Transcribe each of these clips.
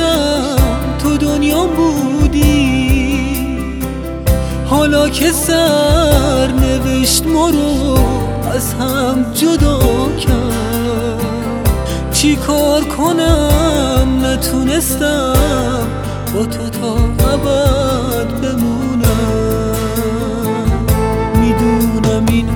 داشتم تو دنیام بودی، حالا که سرنوشت ما رو از هم جدا کرد، چی کار کنم نتونستم با تو تا ابد بمونم. میدونم این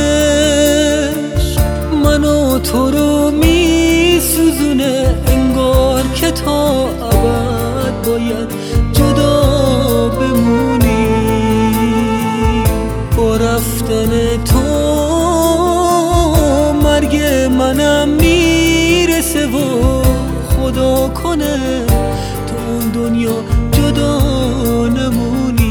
عشق من و تو رو میسوزونه، انگار که تا ابد باید جدا بمونی. با رفتن تو مرگ منم میرسه و خدا کنه تو اون دنیا جدا نمونی.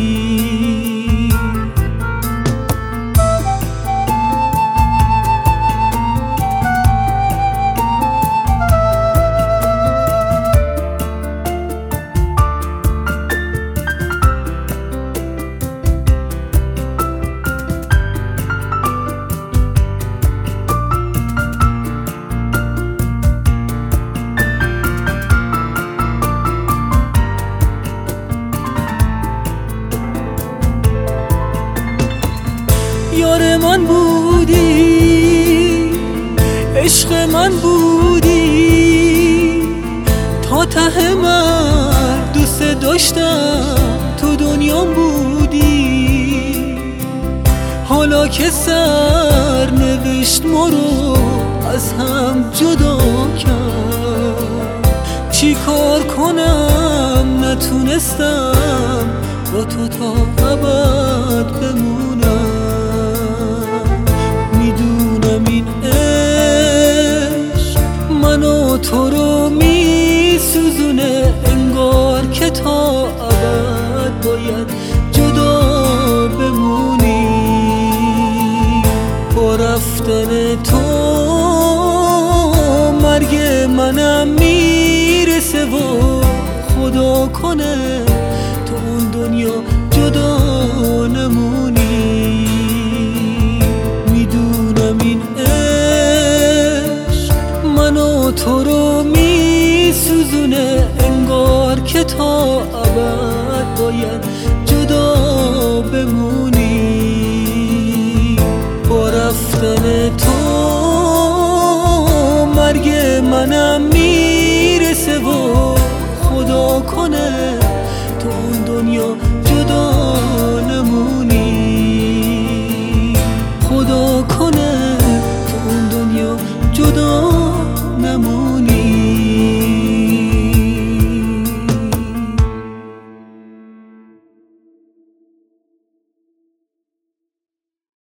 یار من بودی، عشق من بودی، تا ته من دوست داشتم تو دنیام بودی. حالا که سرنوشت ما رو از هم جدا کرد، چی کار کنم نتونستم با تو تا ابد بمونم. این عشق من و تو رو میسوزونه، انگار که تا ابد باید جدا بمونی. با رفتن تو مرگ منم میرسه و خدا کنه تو اون دنیا جدا نمونی. این عشق من و تو رو میسوزونه، انگار که تا ابد باید جدا بمونی. با رفتن تو مرگ منم